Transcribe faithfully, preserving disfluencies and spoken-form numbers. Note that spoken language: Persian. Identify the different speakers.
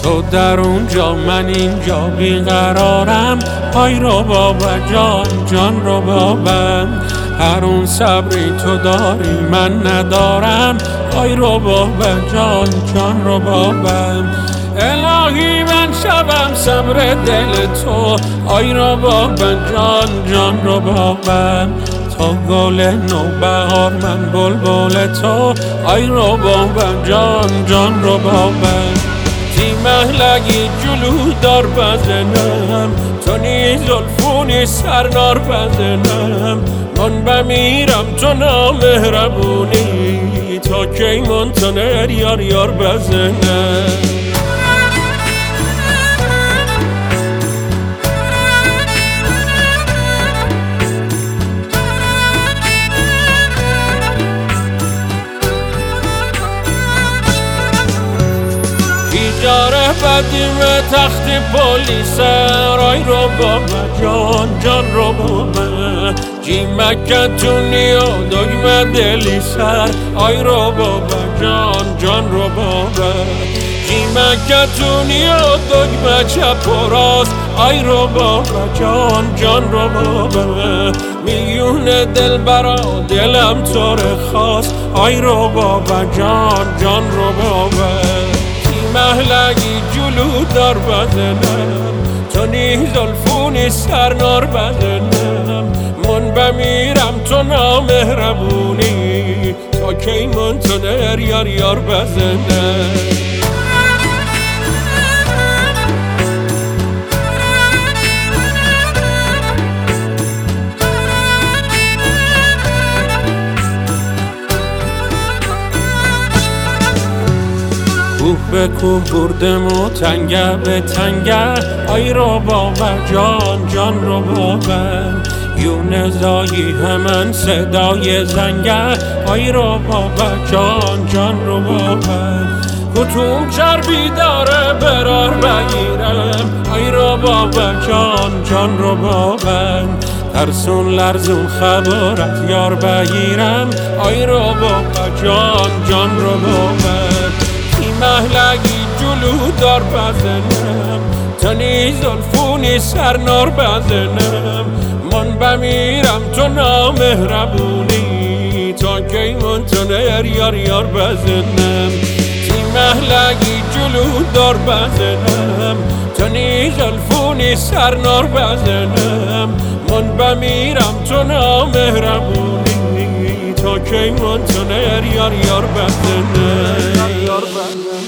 Speaker 1: تو در اونجا من اینجا بیقرارم. آی رو بابا جان جان رو بابا، هر اون صبری تو داری من ندارم. آی رو بابا جان جان رو بابا، الهی من شبم صبر دل تو. آی رو بابا جان جان رو بابا، تا گل نوبهار من بلبل تو. آی رو بابا جان جان رو بابا، تی محلگی جلو دار بزنم، تو نیز زلفونی سرنار بزنم. من بمیرم تو نامهربونی، تا کی منتظر یار یار بزنم. جاره بدیم تخت پلیس، آی رو بابا جان جان رو بابا، جی مکتونی و دگمه دلی سر. آی رو بابا جان جان رو بابا، جی مکتونی و دگمه چپ و راست. آی رو بابا جان جان رو بابا، میلیون دل برا دلم طور خواست. آی رو بابا جان جان رو بابا، محلگی جلو دار بزنم، تو نیز زلفونی سرنار بزنم. من بمیرم تو نامهربونی، تا کی منتظر یار یار بزنم. کوه به کوه بردم و تنگه به تنگه. آی رو بابا جان جان رو بابا، یون زایی همن صدای زنگه. آی رو بابا جان جان رو بابا، کتوم چربی داره برار بگیرم. آی رو بابا جان جان رو بابا، ترسون لرزون خبر از یار بگیرم. آی رو بابا جان جان رو بابا، محلگی جلو دار بزنم، تو نیز زلفونی سرنار بزنم. من بمیرم تو نامهربونی، تا کی منتظر یار یار بزنم. تی محلگی جلو دار بزنم، تو نیز زلفونی سرنار بزنم. من بمیرم تو نامهربونی، تا کی منتظر یار یار بزنم.